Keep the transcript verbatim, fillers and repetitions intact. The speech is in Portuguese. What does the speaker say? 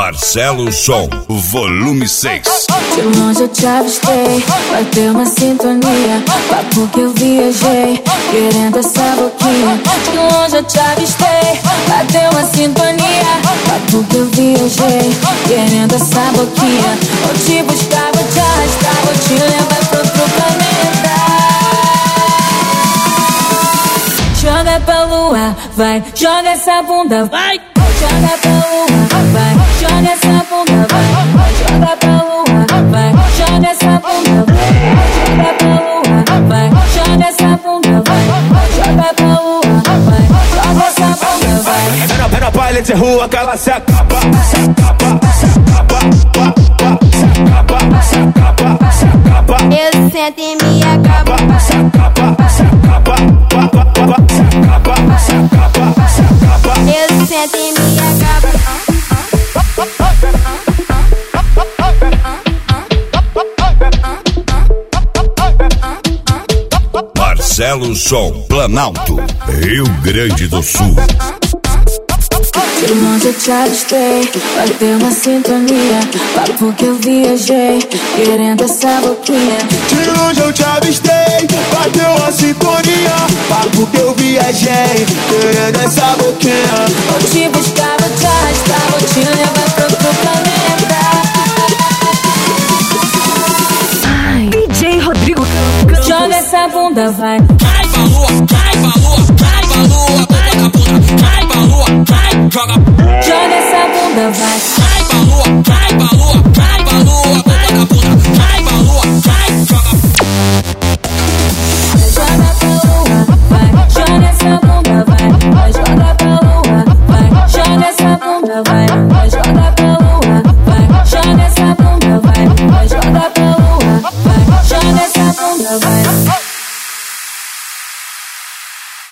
Marcelo Som, volume seis. De longe eu te avistei, bateu uma sintonia. Papo que eu viajei, querendo essa boquinha. De longe eu te avistei, bateu uma sintonia. Papo que eu viajei, querendo essa boquinha. Vou te buscar, vou te arrastar, vou te levar pro outro planeta. Joga pra lua, vai, joga essa bunda, vai. Joga pra lua, vai, joga essa bunda, vai. Joga pra lua, vai, joga essa bunda, vai. Joga pra lua, vai, joga essa bunda, vai. Joga pra lua, vai, joga essa bunda, vai. Era, era baile de rua que ela se acaba, se acaba, se acaba, se acaba, se acaba, se acaba. Eu sento e me acabo, se acaba, se acaba, se acaba, se acaba, se acaba. Eu sento e me acabo. Marcelo Som, Planalto, Rio Grande do Sul. De longe eu te avistei, bateu uma sintonia. Papo que eu viajei, querendo essa boquinha. De longe eu te avistei, bateu uma sintonia. Papo que eu viajei, querendo essa boquinha. Vou te buscar, vou te arrastar, vou te levar pro outro planeta. Ai, D J Rodrigo joga essa bunda, vai. Vai pra lua, vai pra lua, vai pra lua, bunda da bunda. Vai pra lua, vai, joga. Joga essa bunda, vai. Vai pra lua, vai pra lua, vai pra lua, bunda da bunda. Vai pra lua, vai, joga. Joga pra lua, vai. Joga essa bunda, vai. Vai jogar pra lua, vai. Joga essa bunda, vai. Vai jogar pra lua, vai. Joga essa bunda, vai. Vai jogar pra lua, vai. Joga essa bunda, vai.